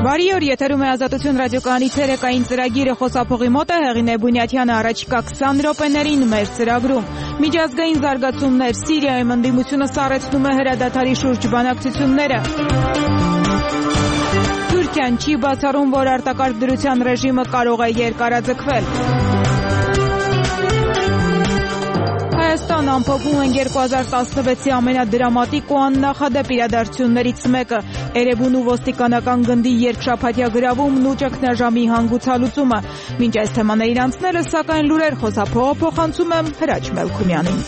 Բարի օր, եթերում է Ազատություն ռադիոկայանի ցերեկային ծրագիրը, խոսափողի մոտ է Հեղինե Բունյաթյանը, առաջիկա 20 րոպեներին մեր ծրագրում։ Միջազգային զարգացումներ, Սիրիայում ընդդիմությունը սառեցնում է հրադադարի շուրջ բանակցությունները։ Թուրքիան չի բացառում, որ արտակարգ դրության ռեժիմը կարող է երկարաձգվել։ Հայաստան ամփոփում են 2016-ի ամենադրամատիկ ու աննախադեպ իրադարձություններից մեկը՝ Էրեբունու ոստիկանական գնդի երկշաբաթյա գրավումն ու ճգնաժամի հանգուցալուծումը։ Մինչ այս թեմաներին անցնելը, սակայն լուրեր խոսափողը փոխանցում եմ Հրաչ Մելքումյանին։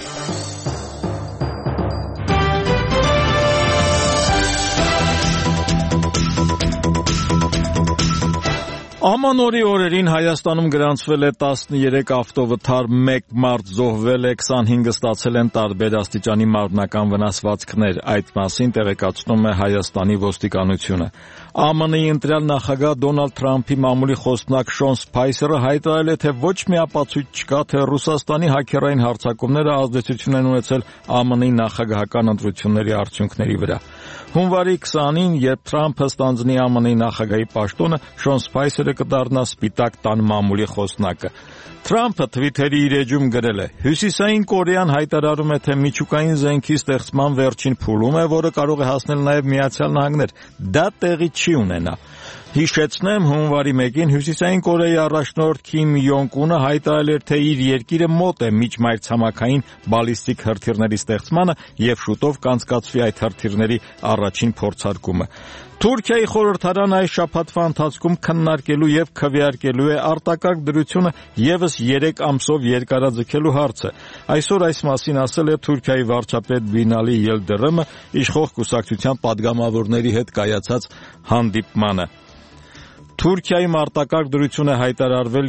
Ամանորի օրերին Հայաստանում գրանցվել է 13 ավտովթար, 1 մարդ զոհվել է, 25 ստացել են տարբեր աստիճանի մարմնական վնասվածքներ։ Այդ մասին տեղեկացնում է Հայաստանի ոստիկանությունը։ ԱՄՆ-ի ընտրյալ նախագահ Դոնալդ Թրամփի մամուլի խոսնակ Շոն Սփայսերը հայտարարել է, թե ոչ մի ապացույց չկա, թե Ռուսաստանի հաքերային հարձակումները ազդեցություն են ունեցել ԱՄՆ-ի նախագահական ընտրությունների արդյունքների վրա։ Հունվարի 20-ին, երբ Թրամփը ստանձնի ԱՄՆ-ի նախագահի պաշտոնը, Շոն Սփայսերը կդառնա Սպիտակ տան մամուլի խոսնակը։ Թրամփը Թվիթերի իր էջում գրել է. Հյուսիսային Կորեան հայտարարում է, թե միջուկային զենքի ստեղծման վերջին փուլում է, որը կարող է հասնել նաև Միացյալ Նահանգներ։ Դա տեղի չի ունենա։ Հիշեցնեմ, հունվարի 1-ին Հյուսիսային Կորեայի առաջնորդ Քիմ Յոնգ Ունը հայտարարել էր, թե իր երկիրը մոտ է միջմայրցամաքային բալիստիկ հրթիռների ստեղծմանը եւ շուտով կանցկացվի այդ հրթիռների առաջին փորձարկումը։ Թուրքիայի խորհրդարանը այս շաբաթվա ընթացքում քննարկելու եւ քվեարկելու է արտակարգ դրությունը եւս 3 ամսով երկարաձգելու հարցը։ Այսօր այս մասին ասել է Թուրքիայի վարչապետ Բինալի Ելդերեմը իշխող կուսակցության падգամավորների հետ կայացած հանդիպմանը։ Թուրքիայում արտակարգ դրություն է հայտարարվել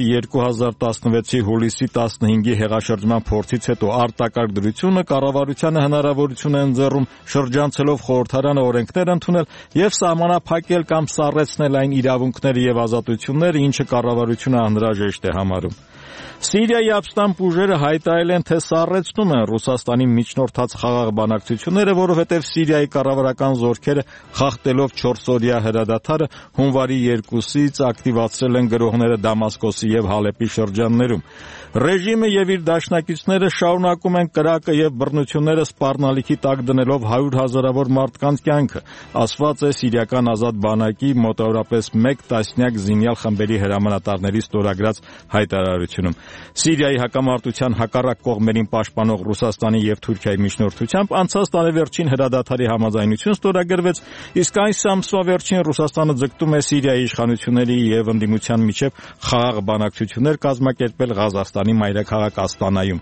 2016-ի հուլիսի 15-ի հեղաշրջման փորձից հետո։ Արտակարգ դրությունը կառավարությանը հնարավորություն է ընձեռում շրջանցելով խորհրդարանը օրենքներ ընդունել եւ սահմանափակել կամ սառեցնել այն իրավունքները եւ ազատությունները, ինչը կառավարությունը անհրաժեշտ է համարում։ Սիրիայի ապստամբ ուժերը հայտարարել են, թե սառեցնում են Ռուսաստանի միջնորդած խաղաղ բանակցությունները, որովհետև Սիրիայի կառավարական զորքերը խախտելով 4-օրյա հրադադարը հունվարի 2-ից ակտիվացրել են գրոհները Դամասկոսի եւ Հալեպի շրջաններում։ Ռեժիմը եւ իր դաշնակիցները շարունակում են կրակը եւ բռնությունները սպառնալիքի տակ դնելով 100 հազարավոր մարդկանց կյանքը, ասված է Սիրիական ազատ բանակի մոտավորապես 1 տասնյակ զինյալ խմբերի հրամանատարների ստորագրած հայտարարությունում։ Սիրիայի հակամարտության հակառակ կողմերին պաշտպանող Ռուսաստանի եւ Թուրքիայի միջնորդությամբ անցած տարեվերջին հրադադարի համաձայնություն ստորագրվեց, իսկ այս ամսվա վերջին Ռուսաստանը ձգտում է Սիրիայի իշխանությունների եւ ընդդիմության միջև խաղաղ բանակցություններ կազմակերպել Ղազախստանի մայրաքաղաք Աստանայում։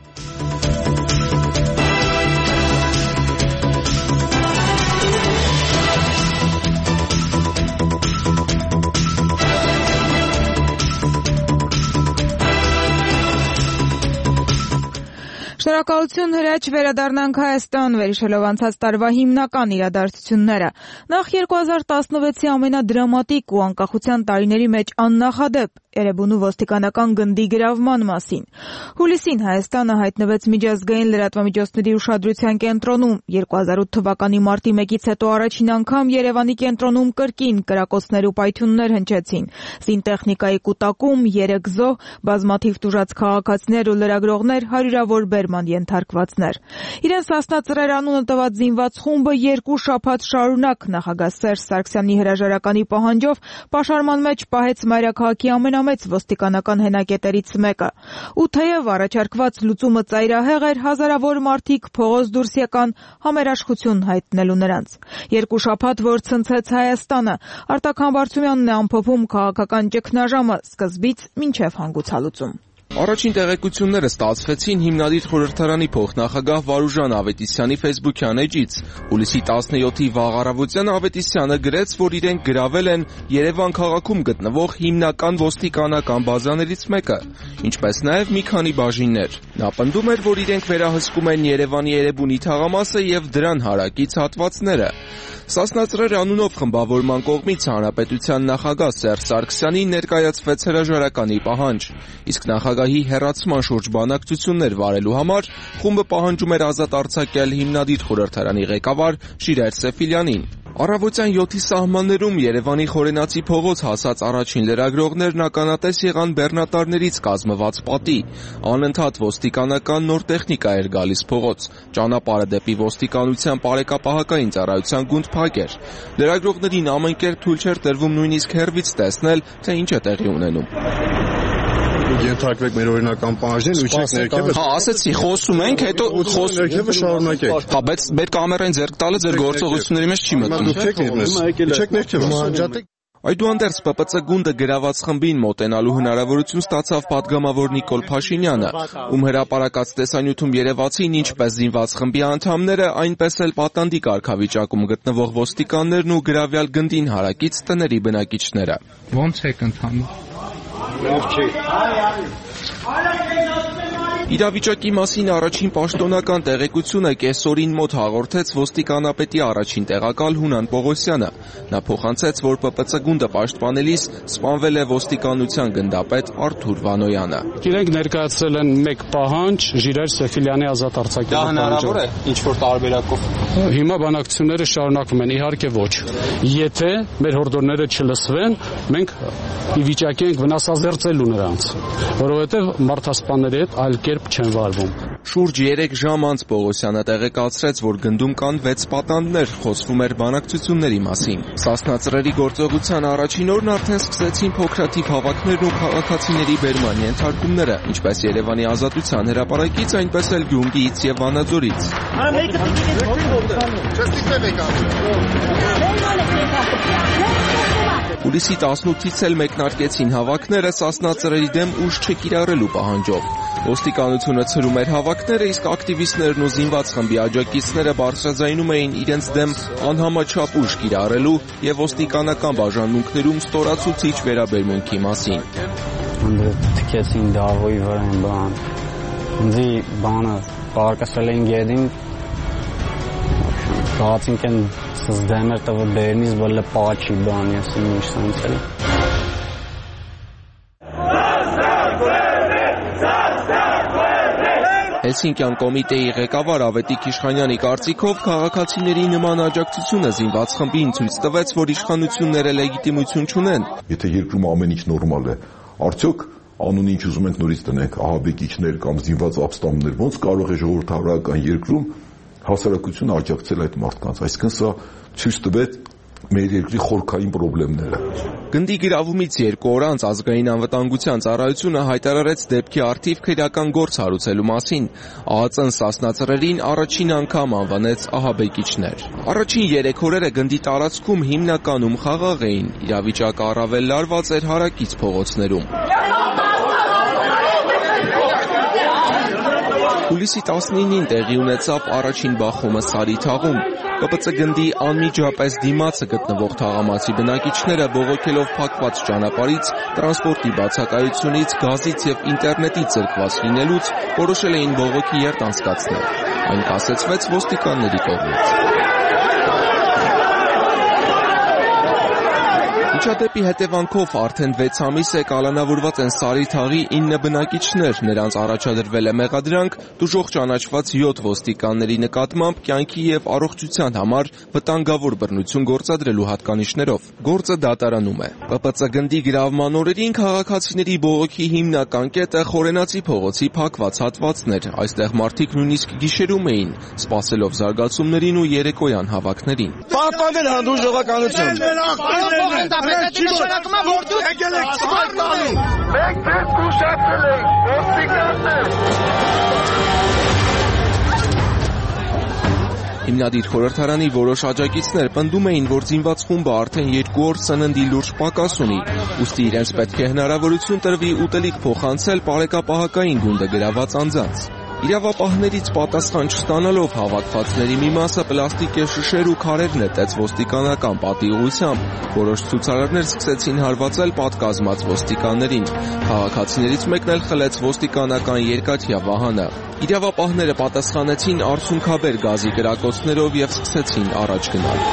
Շնորհակալություն Հրաչ, վերադառնանք Հայաստան, վերհիշելով անցած տարվա հիմնական իրադարձությունները։ Նախ 2016-ի ամենադրամատիկ ու անկախության տարիների մեջ աննախադեպ Էրեբունու ոստիկանական գնդի գրավման մասին։ Հուլիսին Հայաստանը հայտնվեց միջազգային լրատվամիջոցների ուշադրության կենտրոնում։ 2008 թվականի մարտի 1-ից հետո առաջին անգամ Երևանի կենտրոնում կրկին կրակոցներ ու պայթյուններ հնչեցին։ Զինտեխնիկայի կուտակում, 3 զոհ, բազմաթիվ տուժած քաղաքացիներ ու լրագրողներ, հարյուրավոր բերման ենթարկվածներ։ Իրենց հասնածռեր անունը տված զինված խումբը 2 շաբաթ շարունակ նախագահ Սերժ Սարգսյանի հրաժարականի պահանջով պաշարման մեջ պահեց մայրաքաղաքի ամենամեծ ոստիկանական հենակետերից մեկը։ Ու թեև առաջարկված լուծումը ծայրահեղ էր, հազարավոր մարդիկ փողոց դուրս եկան համերաշխություն հայտնելու նրանց։ 2 շաբաթ, որ ցնցեց Հայաստանը, Արտակ Համբարձումյանն է ամփոփում քաղաքական ճգնաժամը սկզբից մինչև հանգուցալուծում։ Առաջին տեղեկությունները ստացվեցին հիմնադիր խորհրդարանի փոխնախագահ Վարուժան Ավետիսյանի ֆեյսբուքյան էջից։ Հուլիսի 17-ի վաղ առավոտյան Ավետիսյանը գրեց, որ իրենք գրավել են Երևան քաղաքում գտնվող հիմնական ոստիկանական բազաներից մեկը, ինչպես նաև մի քանի բաժիններ։ Նա պնդում էր, որ իրենք վերահսկում են Երևանի Էրեբունի թաղամասը եւ դրան հարակից հատվածները։ Սասնածռեր անունով խմբավորման կողմից հանրապետության նախագահ Սերժ Սարգսյանին ներկայացվեց հրաժարականի պահանջ, իսկ նախագահի հեռացման շուրջ բանակցություններ վարելու համար խումբը պահանջում էր ազատ արձակել հիմնադիր խորհրդարանի ղեկավար Շիրայր Սեֆիլյանին։ Առավոտյան 7-ի սահմաններում Երևանի Խորենացի փողոց հասած առաջին լրագրողներն ականատես եղան բեռնատարներից կազմված պատի։ Անընդհատ ոստիկանական նոր տեխնիկա էր գալիս փողոց։ Ճանապարհը դեպի ոստիկանության պարեկապահական ծառայության գունդ փակ էր։ Լրագրողներին ամեն կերպ թույլ չէր տրվում նույնիսկ հեռվից տեսնել, թե ինչ է տեղի ունենում։ Ենթարկվեք մեր օրինական պահանջներին ու չեք ներքևը։ Հա, ասեցի, խոսում ենք, հետո խոսում ներքևը շարունակեք։ Հա, բայց մեր կամերային ձեռք տալը ձեր գործողությունների մեջ չի մտնում։ Չեք ներքևը։ Այդուհանդերձ ՊՊՑ գունդը գրաված խմբին մոտենալու հնարավորություն ստացավ պատգամավոր Նիկոլ Փաշինյանը, ում հրապարակած տեսանյութում երևացին ինչպես զինված խմբի անդամները, այնպես էլ պատանդի կարգավիճակում գտնվող ոստիկաններն ու գրավյալ գնդին հարակից տների բնակիչները։ Ոնց եք ընթանում։ Իրավիճակի մասին առաջին պաշտոնական տեղեկությունը կեսօրին մոտ հաղորդեց ոստիկանապետի առաջին տեղակալ Հունան Պողոսյանը։ Նա փոխանցեց, որ ՊՊՑ գունդը պաշտպանելիս սպանվել է ոստիկանության գնդապետ Արթուր Վանոյանը։ Իրենք ներկայացրել են մեկ պահանջ Ժիրայր Սեֆիլյանի ազատ արձակելու Դա հնարավոր է ինչ-որ տարբերակով։ Հիմա բանակցությունները շարունակվում են, իհարկե ոչ։ Եթե մեր հորդորները չլսվեն, մենք ի վիճակի ենք վնասազերծելու նրանց, որովհետև մարդասպանների հետ այլ կերպ չեն վարվում։ Շուրջ 3 ժամ անց Պողոսյանը տեղեկացրեց, որ գնդում կան 6 պատանդներ, խոսվում էր բանակցությունների մասին։ Սասնա ծռերի գործողության առաջին օրն արդեն սկսեցին փոքրաթիվ հավաքներն ու քաղաքացիների բերման ենթարկումները, ինչպես Երևանի Ազատության հրապարակից, այնպես էլ Գյումրիից եւ Վանաձորից։ Հուլիսի 18-ից էլ մեկնարկեցին հավաքները Սասնա ծռերի դեմ ուժ չկիրառելու պահանջով։ Ոստիկանությունը ցրում էր հավաքները, իսկ ակտիվիստներն ու զինված խմբի աջակիցները բարձրաձայնում էին իրենց դեմ անհամաչափ ուժ կիրառելու եւ ոստիկանական բաժանմունքներում ստորացուցիչ վերաբերմունքի մասին։ Թքեցին դավոյի վրա ինձի բանը պարկասել էին գեդին գացինք են սզդեմեր տվը բերնից բլը պաչի բան եսին ինչ սանցել։ Հելսինկյան կոմիտեի ղեկավար Ավետիք Իշխանյանի կարծիքով քաղաքացիների նման աջակցությունը զինված խմբին ցույց տվեց, որ իշխանությունները լեգիտիմություն չունեն։ Եթե երկրում ամեն ինչ նորմալ է, արդյոք անուն ինչ ուզում ենք նորից տնենք, ահաբեկիչներ կամ զինված ապստամբներ, ոնց կարող է ժողովրդավարական երկրում հասարակությունը աջակցել այդ մարդկանց, այսինքն սա ցույց տվեց մեր երկրի խորքային խնդիրները։ Գնդի գրավումից 2 օր անց ազգային անվտանգության ծառայությունը հայտարարեց դեպքի առթիվ քրեական գործ հարուցելու մասին։ ԱԱԾ-ն Սասնա ծռերին առաջին անգամ անվանեց ահաբեկիչներ։ Առաջին 3 օրերը գնդի տարածքում հիմնականում խաղաղ էին, իրավիճակը առավել լարված էր հարակից փողոցներում։ Հուլիսի 19-ին տեղի ունեցավ առաջին բախումը Սարիթաղում։ ՊՊՑ գնդի անմիջապես դիմացը գտնվող թաղամասի բնակիչները բողոքելով փակված ճանապարհից, տրանսպորտի բացակայությունից, գազից եւ ինտերնետից զրկված լինելուց որոշել էին բողոքի երթ անցկացնել։ Այն կասեցվեց ոստիկանների կողմից։ Միջադեպի հետևանքով արդեն 6 ամիս է կալանավորված են Սարիթաղի 9 բնակիչներ, նրանց առաջադրվել է մեղադրանք դժոխք ճանաչված 7 ոստիկանների նկատմամբ կյանքի եւ առողջության համար վտանգավոր բռնություն գործադրելու հատկանիշներով։ Գործը դատարանում է։ ՊՊՑ գնդի գրավման օրերին քաղաքացիների բողոքի հիմնական կետը Խորենացի փողոցի փակված հատվածներ։ Այստեղ մարդիկ նույնիսկ գիշերում էին, սպասելով զարգացումներին ու երեկոյան հավաքներին։ Պարտանել հանդուրժողականություն։ Հիմնադիր խորհրդարանի որոշ աջակիցներ պնդում էին, որ զինված խումբը արդեն 2 օր սննդի լուրջ պակաս ունի, ուստի իրենց պետք է հնարավորություն տրվի ուտելիք փոխանցել պարեկապահական գունդը գրաված անձանց։ Իրավապահներից պատասխան չստանալով հավաքվածների մի մասը պլաստիկե շշեր ու քարեր նետեց ոստիկանական պատի ուղղությամբ։ Որոշ ցուցարարներ սկսեցին հարվածել պատկազմած ոստիկաններին։ Քաղաքացիներից մեկն էլ խլեց ոստիկանական երկաթյա վահանը։ Իրավապահները պատասխանեցին արցունքաբեր գազի կրակոցներով եւ սկսեցին առաջ գնալ։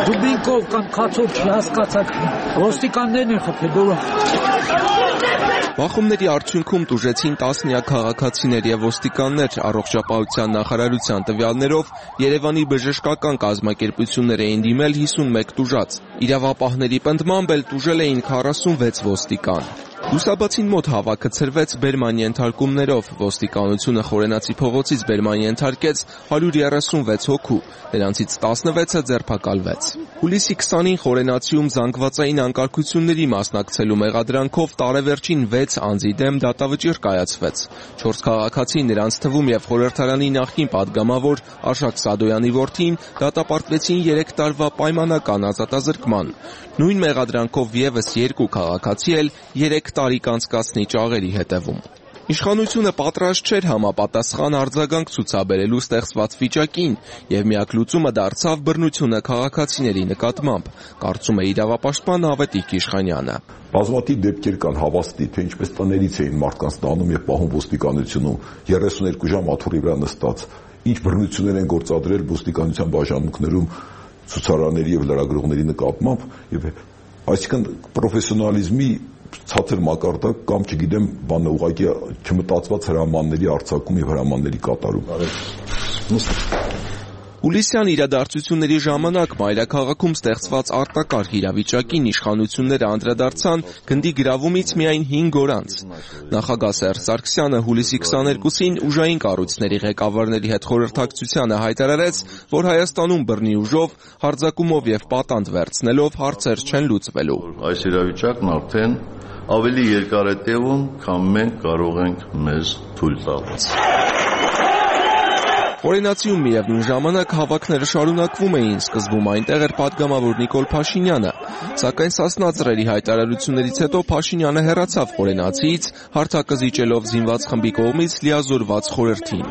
Դուբինկով կամ քացով չհասկացակ ոստիկաններն են խփել դուրը։ Բախումների արդյունքում տուժեցին տասնյակ քաղաքացիներ եւ ոստիկաններ, առողջապահության նախարարության տվյալներով Երևանի բժշկական կազմակերպություններ էին դիմել 51 տուժած։ Իրավապահների պնդմամբ էլ տուժել էին 46 ոստիկան։ Լուսաբացին մոտ հավաքը ցրվեց բերման ենթարկումներով, ոստիկանությունը Խորենացի փողոցից բերման ենթարկեց 136 հոգու, նրանցից 16-ը ձերբակալվեց։ Հուլիսի 20-ին Խորենացիում զանգվածային անկարգությունների մասնակցելու մեղադրանքով տարեվերջին 6 անձի դեմ դատավճիռ կայացվեց։ 4 քաղաքացի, նրանց թվում եւ խորհրդարանի նախկին падգամավոր Արշակ Սադոյանի որդին, դատապարտվեցին 3 տարվա պայմանական ազատազրկման։ Նույն մեղադրանքով եւս 2 քաղաքացի էլ 3 տարի կանցկացնի ճաղերի հետևում։ Իշխանությունը պատրաստ չէր համապատասխան արձագանք ցուցաբերելու ստեղծված վիճակին եւ միակ լուծումը դարձավ բռնությունը քաղաքացիների նկատմամբ, կարծում է իրավապաշտպան Ավետիք Իշխանյանը։ Բազմաթիվ դեպքեր կան հավաստի, թե ինչպես տներից էին մարդկանց տանում եւ պահում ոստիկանությունում 32 ժամ աթոռի վրա նստած, ինչ բռնություններ են գործադրել ոստիկանության բաժանմունքներում ցուցարարների եւ լրագրողների նկատմամբ եւ այսինքն պրոֆեսիոնալիզմի ցածր մակարդակ կամ չգիտեմ բանը ուղղակի չմտածված հրամանների արձակում եւ հրամանների կատարում։ Հուլիսյան իրադարձությունների ժամանակ մայրաքաղաքում ստեղծված արտակարգ իրավիճակին իշխանությունները անդրադարձան գնդի գրավումից միայն 5 օր անց։ Նախագահ Սերժ Սարգսյանը հուլիսի 22-ին ուժային կառույցների ղեկավարների հետ խորհրդակցությանը հայտարարեց, որ Հայաստանում բռնի ուժով, հարձակումով եւ պատանդ վերցնելով հարցեր չեն լուծվելու։ Այս իրավիճակն արդեն ավելի երկար է տևում, քան մենք կարող ենք մեզ թույլ տալ։ Խորենացիում միևնույն ժամանակ հավաքները շարունակվում էին, սկզբում այնտեղ էր падգամավոր Նիկոլ Փաշինյանը, սակայն Սասնա Ծռերի հայտարարություններից հետո Փաշինյանը հեռացավ Խորենացիից, հարթակը զիջելով զինված խմբի կողմից լիազորված խորհրդին։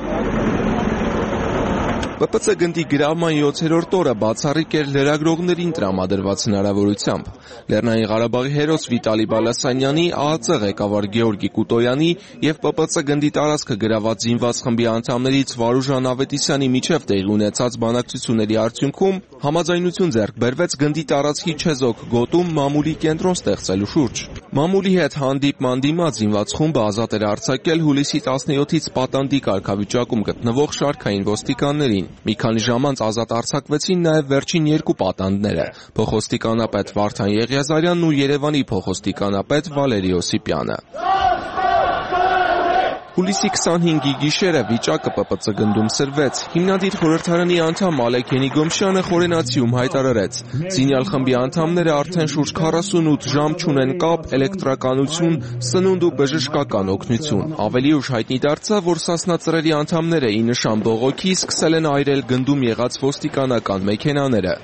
ՊՊՑ գնդի գրավման 7-րդ օրը բացառիկ էր լրագրողներին տրամադրված հնարավորությամբ։ Լեռնային Ղարաբաղի հերոս Վիտալի Բալասանյանի, ԱԱԾ ղեկավար Գեորգի Կուտոյանի եւ ՊՊՑ գնդի տարածքը գրաված զինված խմբի անդամներից Վարուժան Ավետիսյանի միջև տեղի ունեցած բանակցությունների արդյունքում համաձայնություն ձեռք բերվեց գնդի տարածքի չեզոք գոտում մամուլի կենտրոն ստեղծելու շուրջ։ Մամուլի հետ հանդիպման դիմաց զինված խումբը ազատ էր արձակել հուլիսի 17-ից պատանդի կարգավիճակում գտնվող շարքային ոստիկաններին։ Մի քանի ժամ անց ազատ արձակվեցին նաև վերջին 2 պատանդները՝ փոխոստիկանապետ Վարդան Եղիազարյանն ու Երևանի փոխոստիկանապետ Վալերի Օսիպյանը։ Հուլիսի 25-ի գիշերը վիճակը ՊՊՑ գնդում սրվեց։ Հիմնադիր խորհրդարանի անդամ Ալեք Ենիգոմշյանը Խորենացիում հայտարարեց. «Զինյալ խմբի անդամները արդեն շուրջ 48 ժամ չունեն կապ, էլեկտրականություն, սնունդ ու բժշկական օգնություն»։ Ավելի ուշ հայտնի դարձավ, որ Սասնա Ծռերի անդամները 9 շամ բողոքի սկսել են այրել գնդում եղած ոստիկանական մեքենաները։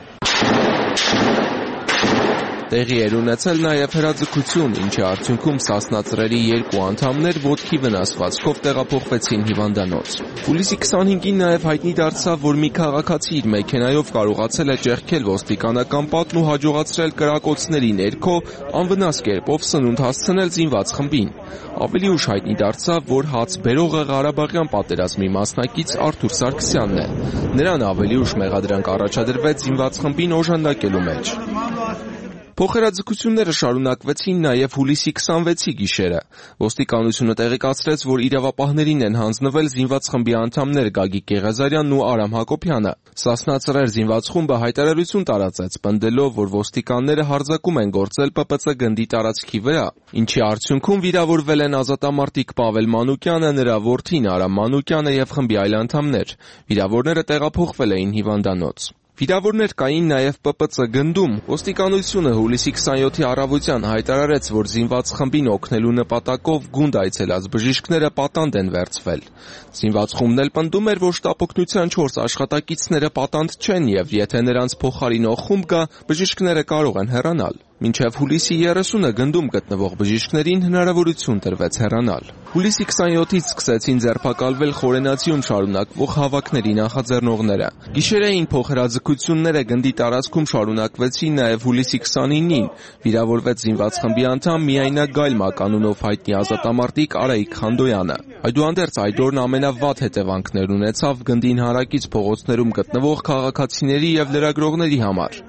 Տեղի էր ունեցել նաև հրաձգություն, ինչի արդյունքում Սասնա Ծռերի 2 անդամներ ոտքի վնասվածքով տեղափոխվեցին հիվանդանոց։ Հուլիսի 25-ին նաև հայտնի դարձավ, որ մի քաղաքացի իր մեքենայով կարողացել է ճեղքել ոստիկանական պատն ու հաջողացրել կրակոցների ներքո անվնաս կերպով սնունդ հասցնել զինված խմբին։ Ավելի ուշ հայտնի դարձավ, որ հաց բերողը Ղարաբաղյան պատերազմի մասնակից Արթուր Սարգսյանն է։ Նրան ավելի ուշ մեղադրանք առաջադրվեց զինված խմբին օժանդակելու մեջ։ Փոխհրաձգությունները շարունակվեցին նաև հուլիսի 26-ի գիշերը։ Ոստիկանությունը տեղեկացրեց, որ իրավապահներին են հանձնվել զինված խմբի անդամներ Գագիկ Եղիազարյանն ու Արամ Հակոբյանը։ Սասնա Ծռեր զինված խումբը հայտարարություն տարածեց, պնդելով, որ ոստիկանները հարձակում են գործել ՊՊՑ գնդի տարածքի վրա, ինչի արդյունքում վիրավորվել են ազատամարտիկ Պավել Մանուկյանը, նրա որդին Արամ Մանուկյանը եւ խմբի այլ անդամներ։ Վիրավորները տեղափոխվել էին հիվանդանոց։ Վիրավորներ կային նաև ՊՊՑ գնդում։ Ոստիկանությունը հուլիսի 27-ի առավոտյան հայտարարեց, որ զինված խմբին օգնելու նպատակով գունդ այցելած բժիշկները պատանդ են վերցվել։ Զինված խումբն էլ պնդում էր, որ շտապօգնության 4 աշխատակիցները պատանդ չեն եւ եթե նրանց փոխարինող խումբ գա, բժիշկները կարող են հեռանալ։ Մինչև հուլիսի 30-ը գնդում գտնվող բժիշկներին հնարավորություն տրվեց հեռանալ։ Հուլիսի 27-ից սկսեցին ձերբակալվել Խորենացիում շարունակվող հավաքների նախաձեռնողները։ Գիշերային փոխհրաձգությունները գնդի տարածքում շարունակվեցին նաև հուլիսի 29-ին։ Վիրավորվեց զինված խմբի անդամ Միայնակ Գայլմակ անունով հայտնի ազատամարտիկ Արայիկ Խանդոյանը։ Այդուհանդերձ այդ օրն ամենավատ հետևանքներ ունեցավ գնդին հարակից փողոցներում գտնվող քաղաքացիների եւ լրագրողների համար։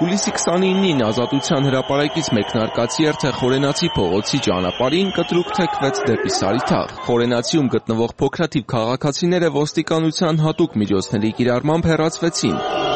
Հուլիսի 29-ին Ազատության հրապարակից մեկնարկած թե Խորենացի փողոցի ճանապարհին կտրուկ թեքվեց դեպի Սարիթաղ։ Խորենացիում գտնվող փոքրաթիվ քաղաքացիները ոստիկանության հատուկ միջոցների կիրառմամբ հեռացվեցին։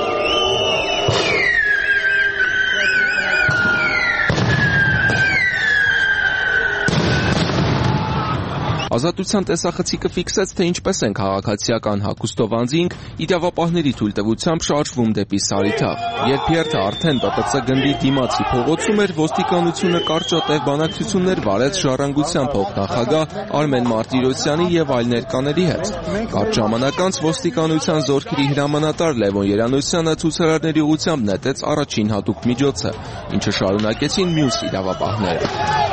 Ազատության տեսախցիկը ֆիքսեց, թե ինչպես են քաղաքացիական հագուստով անձինք իրավապահների թույլտվությամբ շարժվում դեպի Սարիթաղ։ Երբ երթը արդեն ՊՊՑ գնդի դիմացի փողոցում էր, ոստիկանությունը կարճատև բանակցություններ վարեց Ժառանգության փոխնախագահ Արմեն Մարտիրոսյանի եւ այլ ներկաների հետ։ Կարճ ժամանակ անց ոստիկանության զորքերի հրամանատար Լևոն Երանոսյանը ցուցարարների ուղղությամբ նետեց առաջին հատուկ միջոցը, ինչը շարունակեցին մյուս իրավապահները։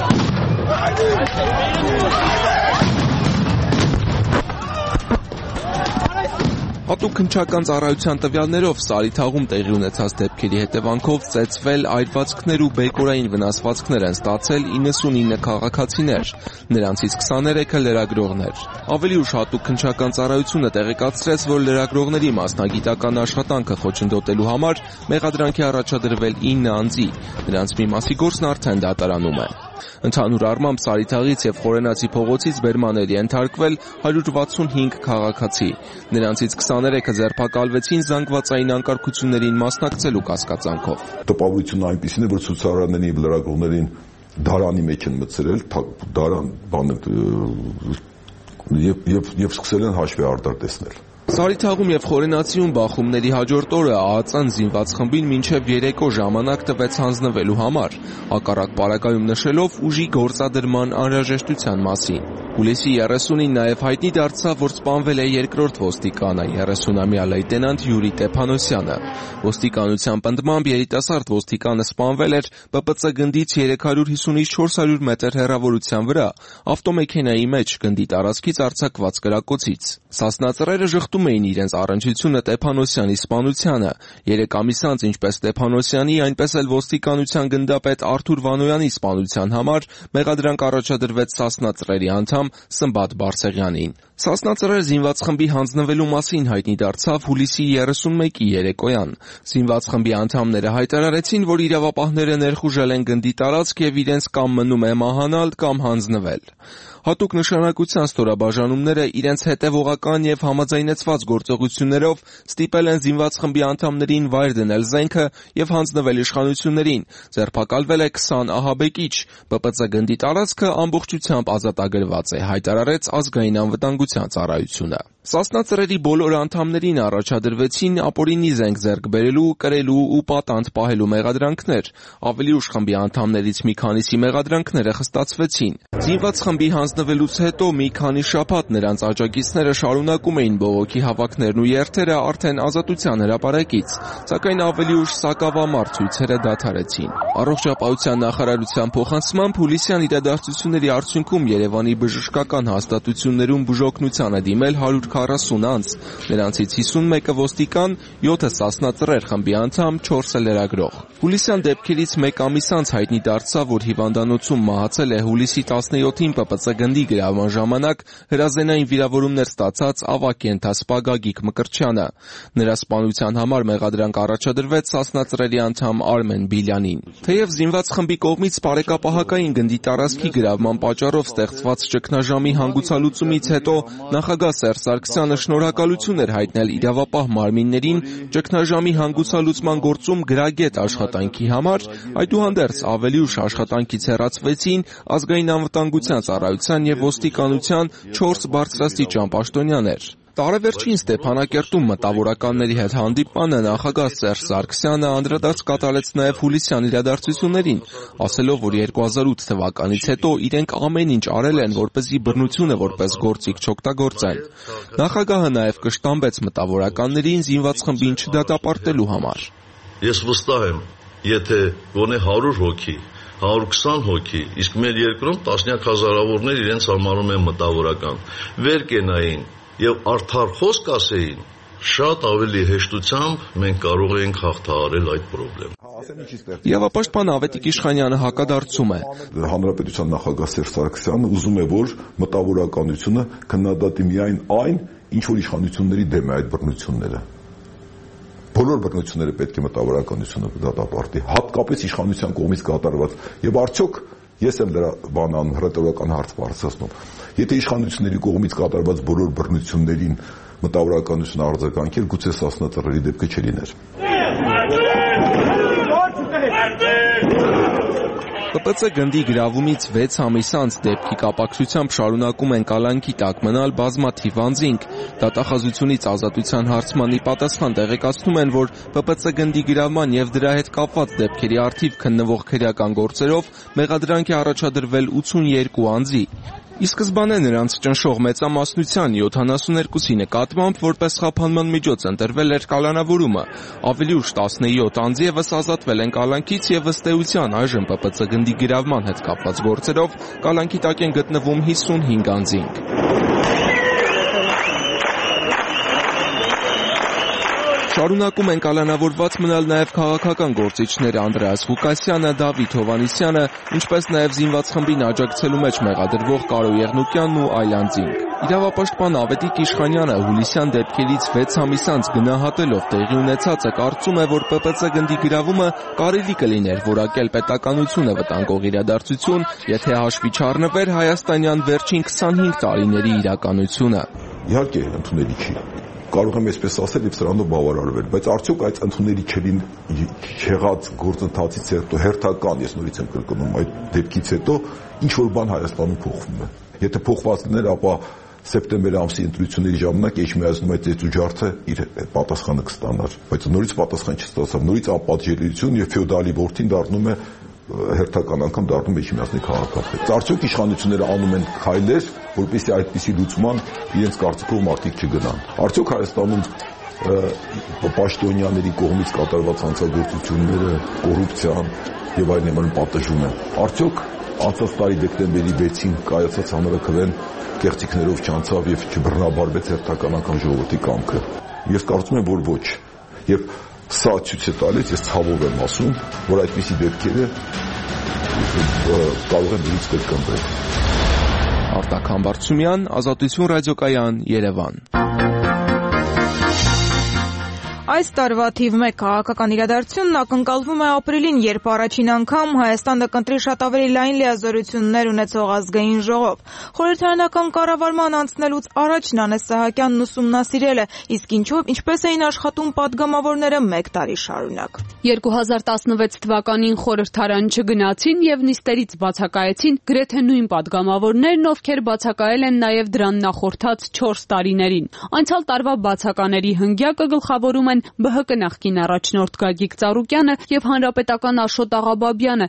Հատուկ քննչական ծառայության տվյալներով Սարիթաղում տեղի ունեցած դեպքերի հետևանքով ծեծվել, այրվածքներ ու բեկորային վնասվածքներ են ստացել 99 քաղաքացիներ, նրանցից 23-ը լրագրողներ։ Ավելի ուշ հատուկ քննչական ծառայությունը տեղեկացրեց, որ լրագրողների մասնագիտական աշխատանքը խոչընդոտելու համար մեղադրանք է առաջադրվել 9 անձի, նրանց մի մասի գործն արդեն դատարանում է։ Ընդհանուր առմամբ Սարիթաղից եւ Խորենացի փողոցից բերման էր ենթարկվել 165 քաղաքացի։ Նրանցից 23-ը ձերբակալվեցին զանգվածային անկարգություններին մասնակցելու կասկածանքով։ Տպավորությունը այնպեսին է, որ ցուցարարներին եւ լրագրողներին դարանի մեջ են մտցրել, եւ սկսել են հաշվի արդար տեսնել։ Սարիթաղում եւ Խորենացիում բախումների հաջորդ օրը ԱԱԾ-ն զինված խմբին մինչեւ երեկո ժամանակ տվեց հանձնվելու համար, հակառակ պարագայում նշելով ուժի գործադրման անհրաժեշտության մասին։ Հուլիսի 30-ին նաև հայտնի դարձավ, որ սպանվել է երկրորդ ոստիկանը, 30-ամյա լեյտենանտ Յուրի Տեփանոսյանը։ Ոստիկանության պնդմամբ երիտասարդ ոստիկանը սպանվել էր ՊՊՑ գնդից 350-ից 400 մետր հեռավորության վրա, ավտոմեքենայի մեջ գնդի տարածքից արձակված կրակոցից։ Սասնածռերը ժխտում էին իրենց առնչությունը Տեփանոսյանի սպանությանը։ 3 ամիս անց ինչպես Տեփանոսյանի, այնպես էլ ոստիկանության գնդապետ Արթուր Վանոյանի սպանության համար մեղադրանք առաջադրվեց Սասնածռերի անդամ Սմբատ Բարսեղյանին։ Սասնածռեր զինված խմբի հանձնվելու մասին հայտնի դարձավ հուլիսի 31-ի երեկոյան։ Զինված խմբի անդամները հայտարարեցին, որ իրավապահները ներխուժել են գնդի տարածք եւ իրենց կամ մնում է մահանալ, կամ հանձնվել։ Հատուկ նշանակության ստորաբաժանումները իրենց հետևողական եւ համաձայնեցված գործողություններով ստիպել են զինված խմբի անդամներին վայր դնել զենքը եւ հանձնվել իշխանություններին։ Ձերբակալվել է 20 ահաբեկիչ։ ՊՊՑ գնդի տարածքը ամբողջությամբ ազատագրված է, հայտարարեց ազգային անվտանգության ծառայությունը։ Սասնածռերի բոլոր անդամներին առաջադրվեցին ապօրինի զենք ձեռք բերելու, կրելու ու պատանդ պահելու մեղադրանքներ։ Ավելի ուշ խմբի անդամներից մի քանիսի մեղադրանքները խստացվեցին։ Զինված խմբի հանձնվելուց հետո մի քանի շաբաթ նրանց աջակիցները շարունակում էին բողոքի հավաքներն ու երթերը արդեն Ազատության հրապարակից, սակայն ավելի ուշ սակավամարտ ցույցերը դադարեցին։ Առողջապահության նախարարության փոխանցմամբ հուլիսյան իրադարձությունների արդյունքում Երևանի բժշկական հաստատություններում բուժօգնության է դիմել 140 անձ, նրանցից 51-ը ոստիկան, 7-ը Սասնածռեր խմբի անդամ, 4-ը լրագրող։ Հուլիսյան դեպքերից մեկ ամիս անց հայտնի դարձավ, որ հիվանդանոցում մահացել է հուլիսի 17-ին ՊՊՑ գնդի գրավման ժամանակ հրազենային վիրավորումներ ստացած ավագ ենթասպա Գագիկ Մկրտչյանը։ Նրա սպանության համար մեղադրանք առաջադրվեց Սասնածռերի անդամ Արմեն Բիլյանին։ Թեև զինված խմբի կողմից բարեկապահակային գնդի տարածքի գրավման պատճառով ստեղծված ճգնաժամի հանգուցալուծումից հետո նախագահ Սերժ Սարգսյանը շնորհակալություն էր հայտնել իրավապահ մարմիններին ճգնաժամի հանգուցալուծման գործում գրագետ աշխատանքի համար, այդուհանդերձ ավելի ուշ աշխատանքից հեռացվեցին ազգային անվտանգության ծառայության եւ ոստիկանության 4 բարձրաստիճան պաշտոնյաներ։ Տարեվերջին Ստեփանակերտում մտավորականների հետ հանդիպմանը նախագահ Սերժ Սարգսյանը անդրադարձ կատարեց նաև հուլիսյան իրադարձություններին, ասելով, որ 2008 թվականից հետո իրենք ամեն ինչ արել են, որպեսզի բռնությունը որպես գործիք չօգտագործեն։ Նախագահը նաև կշտամբեց մտավորականներին զինված խմբին չդատապարտելու համար։ Ես վստահ եմ, եթե գոնե 100 հոգի 120 հոգի, իսկ մեր երկրում տասնյակ հազարավորներ իրենց համարում են մտավորական, վեր կենային եւ արդար խոսք ասեին, շատ ավելի հեշտությամբ մենք կարող ենք հաղթահարել այդ խնդրեմ։ Իրավապաշտպան Ավետիք Իշխանյանը հակադարձում է։ Հանրապետության նախագահ Սերժ Սարգսյանը ուզում է, որ մտավորականությունը քննադատի միայն այն, ինչ որ իշխանությունների դեմ է այդ բռնությունները։ բոլոր բռնությունները պետք է մտավորականությունը դատապարտի, հատկապես իշխանության կողմից կատարված։ Եվ արդյոք ես եմ դրա բանը անում, հռետորական հարց բարձրացնում։ Եթե իշխանությունների կողմից կատարված բոլոր բռնություններին մտավորականությունը արձագանքել, գուցե Սասնա Ծռերի դեպքը չլիներ։ ՊՊՑ գնդի գրավումից 6 ամիս անց դեպքի կապակցությամբ շարունակում են կալանքի տակ մնալ բազմաթիվ անձինք։ Դատախազությունից ազատության հարցմանի պատասխան տեղեկացնում են, որ ՊՊՑ գնդի գրավման եւ դրա հետ կապված դեպքերի առթիվ քննվող քրեական գործերով մեղադրանք է առաջադրվել 82 անձի։ Ի սկզբանե նրանց ճնշող մեծամասնության 72-ի նկատմամբ որպես խափանման միջոց ընտրվել էր կալանավորումը։ Ավելի ուշ 17 անձ ևս ազատվել են կալանքից եւ ըստ էության այժմ ՊՊՑ գնդի գրավման հետ կապված գործերով կալանքի տակ են գտնվում 55 անձինք։ Շարունակում են կալանավորված մնալ նաև քաղաքական գործիչներ Անդրեաս Ղուկասյանը, Դավիթ Հովհաննիսյանը, ինչպես նաև զինված խմբին աջակցելու մեջ մեղադրվող Կարո Եղնուկյանն ու այլ անձինք։ Իրավապաշտպան Ավետիք Իշխանյանը հուլիսյան դեպքերից 6 ամիս անց գնահատելով տեղի ունեցածը կարծում է, որ ՊՊՑ գնդի գրավումը կարելի կլիներ որակել պետականությունը վտանգող իրադարձություն, եթե հաշվի չառնվեր հայաստանյան վերջին 25 տարիների իրականությունը։ Իհարկե, ընդունելի չի։ Կարող եմ այսպես ասել եւ սրանով բավարարվել, բայց արդյոք այդ ընդունելի չեղած գործընթացից հետո հերթական, ես նորից եմ կրկնում, այդ դեպքից հետո ինչ որ բան Հայաստանում փոխվում է։ Եթե փոխված լիներ, ապա սեպտեմբեր ամսի ընտրությունների ժամանակ Էջմիածնում այդ ծեծուջարդը իր պատասխանը կստանար, բայց նորից պատասխան չստացավ, նորից ապատժելիություն եւ ֆեոդալի որդին դառնում է հերթական անգամ դառնում է Էջմիածնի քաղաքապետ։ Արդյոք իշխանությունները անում են քայլեր, որպեսզի այդպիսի լուծման իրենց կարծիքով մարդիկ չգնան։ Արդյոք Հայաստանում պաշտոնյաների կողմից կատարված հանցագործությունները, կոռուպցիան եւ այլն նման պատժում են։ Արդյոք անցած տարի դեկտեմբերի 6-ին կայացած հանրաքվեն կեղծիքներով չանցավ եւ չբռնաբարվեց հերթական անգամ ժողովրդի կամքը։ Ես կարծում եմ, որ ոչ։ Եվ սա ցույց է տալիս, ես ցավով եմ ասում, որ այդպիսի դեպքերը կարող են դուրս կրկնվել։ Արտակ Համբարձումյան, Ազատություն ռադիոկայան, Երևան։ Այս տարվա թիվ 1 քաղաքական իրադարձությունն ակնկալվում է ապրիլին, երբ առաջին անգամ Հայաստանը կընտրի շատ ավելի լայն լիազորություններ ունեցող ազգային ժողով։ Խորհրդարանական կառավարման անցնելուց առաջ Նանես Սահակյանն ուսումնասիրել է, իսկ ինչպես էին աշխատում падգամավորները 1 տարի շարունակ։ 2016 թվականին խորհրդարան չգնացին եւ նիստերից բացակայեցին գրեթե նույն падգամավորներն, ովքեր բացակայել են նաեւ դրան նախորդած 4 տարիներին։ Անցյալ տարվա բացակաների հնգյակը գլխավորում են ԲՀԿ նախկին առաջնորդ Գագիկ Ծառուկյանը եւ հանրապետական Աշոտ Աղաբաբյանը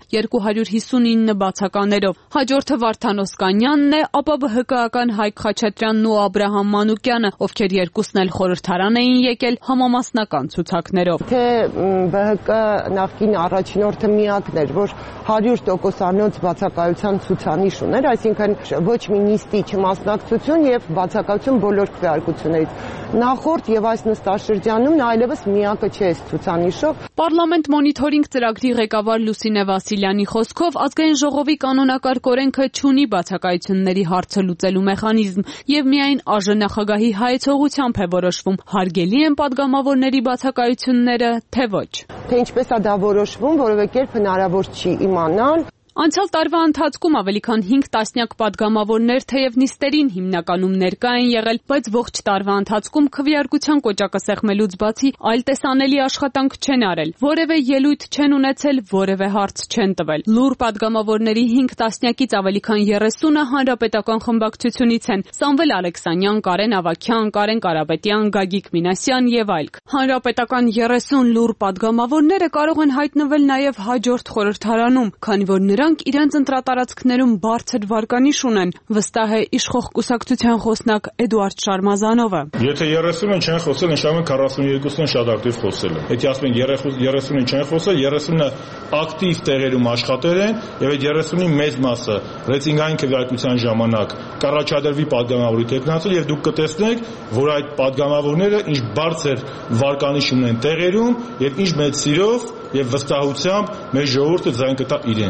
259 բացականերով։ Հաջորդը Վարդան Օսկանյանն է, ապա ԲՀԿ-ական Հայկ Խաչատրյանն ու Աբրահամ Մանուկյանը, ովքեր երկուսն էլ խորհրդարան էին եկել համամասնական ցուցակներով։ Թե ԲՀԿ նախկին առաջնորդը միակն էր, որ 100%-անոց բացակայության ցուցանիշ ուներ, այսինքն ոչ մի նիստի չմասնակցություն եւ բացակայություն բոլոր քվեարկություններից։ Նախորդ եւ այս նստաշրջանում նա այլևս միակը չէ այս ցուցանիշով։ Պարլամենտ մոնիթորինգ ծրագրի ղեկավար Լուսինե Վասիլյանի խոսքով ազգային ժողովի կանոնակարգ օրենքը չունի բացակայությունների հարցը լուծելու մեխանիզմ եւ միայն ԱԺ նախագահի հայեցողությամբ է որոշվում հարգելի են падգամավորների բացակայությունները, թե ոչ։ Թե ինչպես է դա որոշվում, որևէ կերպ հնարավոր չի իմանալ։ Անցյալ տարվա ընթացքում ավելի քան 5 տասնյակ падգամավորներ թեև նիստերին հիմնականում ներկա են եղել, բայց ողջ տարվա ընթացքում քվեարկության կոճակը սեղմելուց բացի այլ տեսանելի աշխատանք չեն արել, որևէ ելույթ չեն ունեցել, որևէ հարց չեն տվել։ Լուռ падգամավորների 5 տասնյակից ավելի քան 30-ը հանրապետական խմբակցությունից են՝ Սամվել Ալեքսանյան, Կարեն Ավագյան, Կարեն Կարապետյան, Գագիկ Մինասյան եւ այլք։ Հանրապետական 30 լուռ падգամավորները կարող են հայտնվել նաեւ հաջորդ խորհրդարանում, քանի որ նրանք իրենց ընտրատարածքներում բարձր վարկանիշ ունեն, վստահ է իշխող կուսակցության խոսնակ Էդուարդ Շարմազանովը։ Եթե 30-ը չեն խոսել, նշանակում 42-ն շատ ակտիվ խոսել են։ Եթե ասում են 30-ին չեն խոսել, 30-ը ակտիվ տեղերում աշխատել են, եւ այդ 30-ի մեծ մասը ռեյտինգային քվեարկության ժամանակ կառաջադրվի падգամավորի տեխնացիա եւ դուք կտեսնեք, որ այդ падգամավորները ինչ բարձր վարկանիշ ունեն տեղերում եւ ինչ մեծ սիրով եւ վստահությամբ մեր ժողովուրդը ձայն կտա իրենց։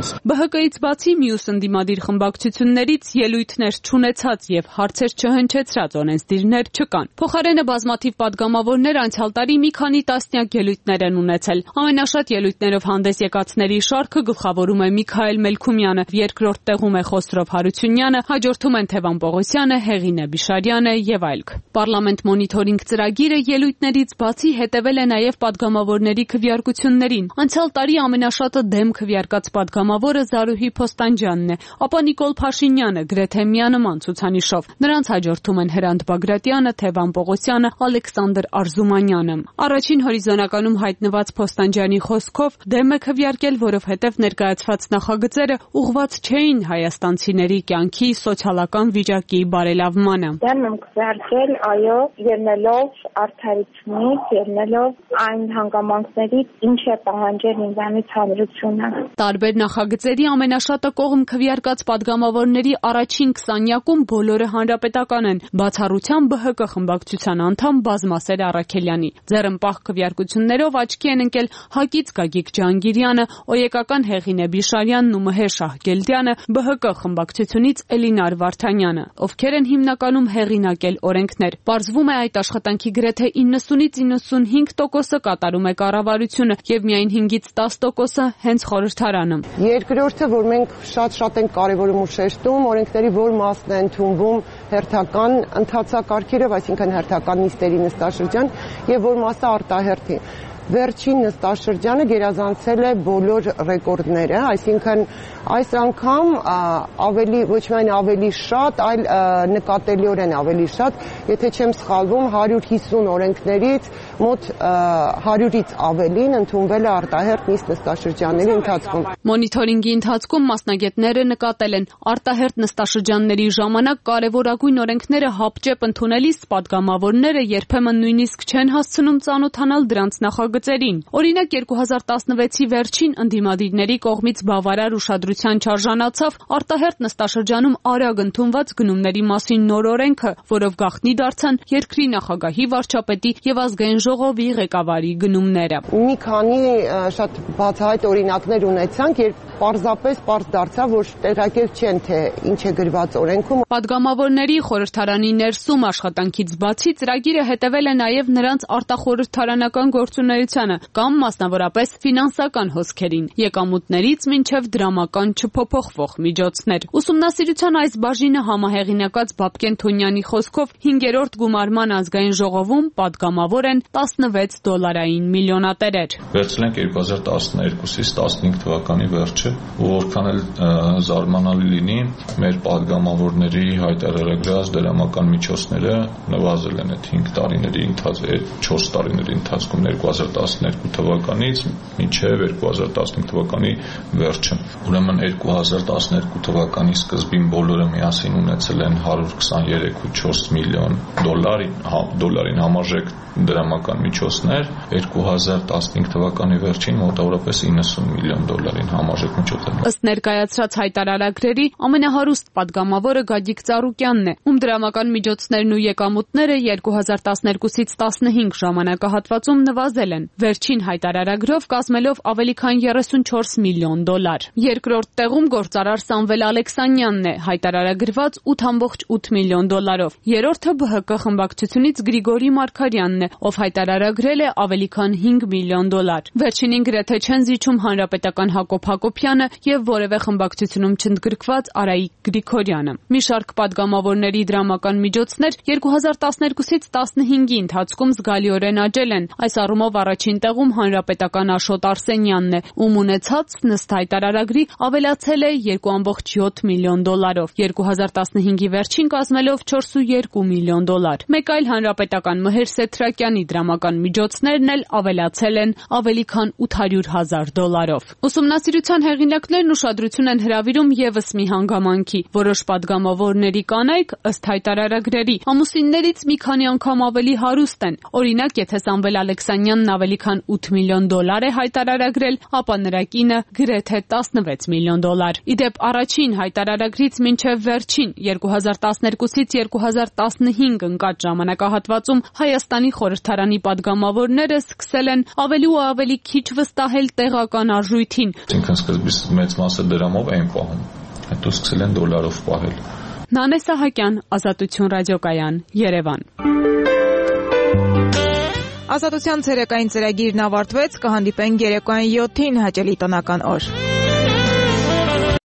ԲՀԿ-ից բացի մյուս ընդդիմադիր խմբակցություններից ելույթներ չունեցած եւ հարցեր չհնչեցրած օրենսդիրներ չկան։ Փոխարենը բազմաթիվ падգամավորներ անցյալ տարի մի քանի տասնյակ ելույթներ են ունեցել։ Ամենաշատ ելույթներով հանդես եկածների շարքը գլխավորում է Միքայել Մելքումյանը, երկրորդ տեղում է Խոսրով Հարությունյանը, հաջորդում են Թևան Պողոսյանը, Հեղինե Բիշարյանը եւ այլք։ Պարլամենտ մոնիթորինգ ծրագիրը ելույթներից բացի հետևել է նաեւ падգամավորների քվեարկություններին։ Անցյալ տարի ամենաշատը դեմ քվեարկած падգամավորը Զարուհի Փոստանջյանն է, ապա Նիկոլ Փաշինյանը գրեթե միանման ցուցանիշով։ Նրանց հաջորդում են Հրանտ Բագրատյանը, Թևան Պողոսյանը, Ալեքսանդր Արզումանյանը։ Առաջին հորիզոնականում հայտնված Փոստանջյանի խոսքով դեմ է քվեարկել, որովհետև ներկայացված նախագծերը ուղղված չէին հայաստանցիների կյանքի սոցիալական վիճակի բարելավմանը։ Դեմ եմ քվեարկել, այո, ելնելով արդարությունից, ելնելով այն հանգամանքներից, ինչ է պահանջել ինձանից հանրությունը։ Տարբեր նախագծերի ամենաշատը կողմ քվեարկած падգամավորների առաջին 20-յակում բոլորը հանրապետական են, բացառությամբ ԲՀԿ խմբակցության անդամ Բազմասեր Առաքելյանի։ Ձեռնպահ քվեարկություններով աչքի են ընկել ՀԱԿ-ից Գագիկ Ջհանգիրյանը, ՕԵԿ-ական Հեղինե Բիշարյանն ու Մհեր Շահգելդյանը, ԲՀԿ խմբակցությունից Էլինար Վարդանյանը, ովքեր են հիմնականում հեղինակել օրենքներ։ Պարզվում է այդ աշխատանքի գրեթե 90-ից 95%-ը կատարում է կառավարությունը եւ միայն 5-ից 10%-ը հենց խորհրդարանը։ Երկրորդը, որ մենք շատ ենք կարևորում ու շեշտում, օրենքների որ մասն է ընդունվում հերթական ընթացակարգերով, այսինքն հերթական նիստերի նստաշրջան, եւ որ մասը արտահերթի։ Վերջին նստաշրջանը գերազանցել է բոլոր ռեկորդները, այսինքն այս անգամ ավելի ոչ միայն ավելի շատ, այլ նկատելիորեն ավելի շատ, եթե չեմ սխալվում, 150 օրենքներից մոտ 100-ից ավելին ընդունվել է արտահերթ նիստ նստաշրջանների ընթացքում։ Մոնիթորինգի ընթացքում մասնագետները նկատել են, արտահերթ նստաշրջանների ժամանակ կարևորագույն օրենքները հապճեպ ընդունելիս падգամավորները երբեմն նույնիսկ չեն հասցնում ծանոթանալ դրանց նախագծերին։ Օրինակ 2016-ի վերջին ընդդիմադիրների կողմից բավարար ուշադրության չարժանացավ արտահերթ նստաշրջանում արագ ընդունված գնումների մասին նոր օրենքը, որով գաղտնի դարձան երկրի նախագահի, վարչապետի եւ ազգային ժողովի ղեկավարի գնումները։ Մի քանի շատ բացահայտ օրինակներ ունեցանք, երբ պարզապես պարզ դարձավ, որ տեղակայել չեն, թե ինչ է գրված օրենքում։ Падգամավորների խորհրդարանի ներսում աշխատանքից բացի ծրագիրը հետևել է նաեւ նրանց արտախորհրդարանական գործունեությանը կամ մասնավորապես ֆինանսական հոսքերին, եկամուտներից մինչև դրամական չփոփոխվող միջոցներ։ Ուսումնասիրության այս բաժինը համահեղինակած Բաբկեն Թոնյանի խոսքով 5-րդ գումարման ազգային ժողովում падգամավոր են $16 միլիոնատերեր։ Վերցնենք 2012-ից 15 թվականի վերջը, ու որքան էլ զարմանալի լինի, մեր падգամավորների հայտարարագրած դրամական միջոցները նվազել են այդ 5 տարիների ընթացքում, 4 տարիների ընթացքում 2012 թվականից մինչև 2015 թվականի վերջը։ Ուրեմն 2012 թվականի սկզբին բոլորը միասին ունեցել են $123.4 միլիոն դոլարին համարժեք դրամական միջոցներ, 2015 թվականի վերջին մոտավորապես $90 միլիոն համարժեք միջոցներ։ Ըստ ներկայացրած հայտարարագրերի ամենահարուստ падգամավորը Գագիկ Ծառուկյանն է, ում դրամական միջոցներն ու եկամուտները 2012-ից 15 ժամանակահատվածում նվազել են, վերջին հայտարարագրով կազմելով ավելի քան $34 միլիոն։ Երկրորդ տեղում գործարար Սամվել Ալեքսանյանն է, հայտարարագրված $8.8 միլիոն։ Երրորդը ԲՀԿ խմբակցությունից Գրիգորի Մարգարյանն է, ով հայտարարագրել է ավելի քան $5 միլիոն։ Վերջինին գրեթե չեն զիջում հանրապետական Հակոբ Հակոբյանը եւ որևէ խմբակցությունում չընդգրկված Արայիկ Գրիգորյանը։ Մի շարք падգամավորների դրամական միջոցներ 2012-ից 15-ի ընթացքում զգալիորեն աճել են։ Այս առումով առաջին տեղում հանրապետական Աշոտ Արսենյանն է, ում ունեցած նստ հայտարարագրի ավելացել է $2.7 միլիոն, 2015-ի վերջին կազմելով $4.2 միլիոն։ Մեկ այլ հանրապետական Մհեր Սեթրակյանի դրամական միջոցներն էլ ավելացել են ավելի քան $800,000։ Ուսումնասիրության հեղինակներն ուշադրություն են հրավիրում եւս մի հանգամանքի։ Որոշ падգամավորների կանայք, ըստ հայտարարագրերի, ամուսիններից մի քանի անգամ ավելի հարուստ են։ Օրինակ, եթե Սամվել Ալեքսանյանն ավելի քան $8 միլիոն է հայտարարագրել, ապա նրա կինը գրեթե $16 միլիոն։ միլիոն $։ Իդեպ առաջին հայտարարագրից մինչև վերջին 2012-ից 2015 ընկած ժամանակահատվածում Հայաստանի խորհրդարանի падգամավորները սկսել են ավելի ու ավելի քիչ վստահել տեղական արժույթին։ Այսինքն սկզբից մեծ մասը դրամով էին պահում, հետո սկսել են դոլարով պահել։ Նանե Սահակյան, Ազատություն ռադիոկայան, Երևան։ Ազատության ցերեկային ծրագիրն ավարտվեց, կհանդիպենք երեկոյան 7-ին հաճելի տնական օր։